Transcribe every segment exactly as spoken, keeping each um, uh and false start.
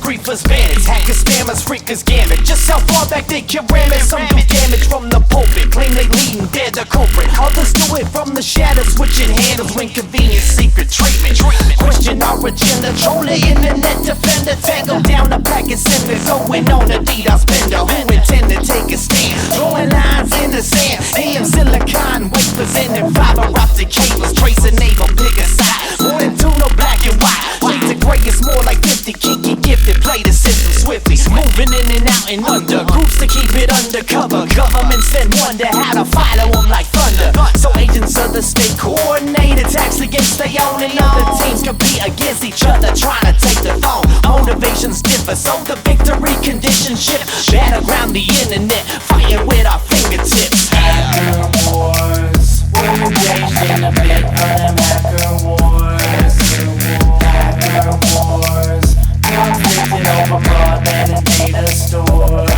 briefers, bandits, hackers, spammers, freakers, gamut. Just how far back they can ram it. Some do damage from the pulpit, claim they leading, they're the culprit. Others do it from the shadows, switching handles when convenient. Secret treatment, question origin, the troll the internet defender. Tangle down the packet senders, going on a DDoS spender who intend to take a stand, throwing lines in the sand. A M silicon wafers in and fiber optic cables, tracing naval bigger side. More than two, no black and white. Shades of gray is more like fifty, kinky gifted. Play the system swiftly, moving in and out and under. Groups to keep it undercover. Governments then wonder how to follow them like thunder. So agents of the state coordinate attacks against their own, and other teams compete against each other, trying to take the throne. Motivations differ, so the victory conditions shift. Battleground the internet, fighting with our fingertips. Hacker wars, we're engaged in a bit of them hacker wars. Hacker wars, conflicted over broadband and data stores.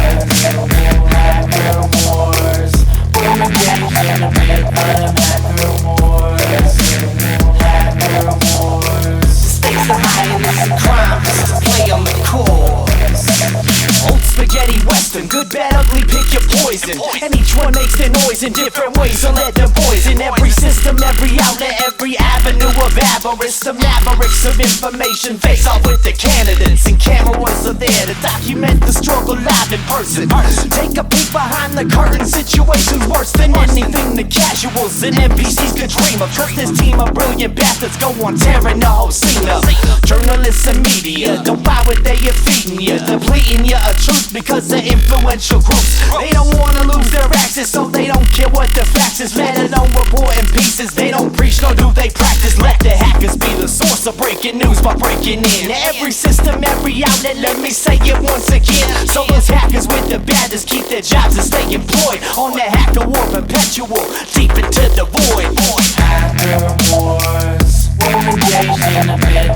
Hacker wars, we're engaged in a bit of them hacker wars. Hacker wars, Stakes are high and it's a crime just to play on the course. Old spaghetti western, good, bad, ugly, pick your poison. And each one makes their noise in different ways, so let them poison every system, every outlet, every avenue of avarice. The mavericks of information face off with the candidates, and cameras are there to document the struggle live in person. Take a peek behind the curtain, situations worse than anything the casuals and N P Cs could dream of. Cause this team of brilliant bastards go on tearing the whole scene up. Journalists and media don't buy what they are feeding you, depleting you of truth because of influential groups. They don't wanna lose their access, so they don't care what the facts is. Let alone reporting pieces, they don't preach nor do they practice. Let the hackers be the source of breaking news by breaking in every system, every outlet. Let me say it once again, so those hackers with the badges keep their jobs and stay employed on the hacker war perpetual, deep into the void. hacker wars, we're engaged in a bit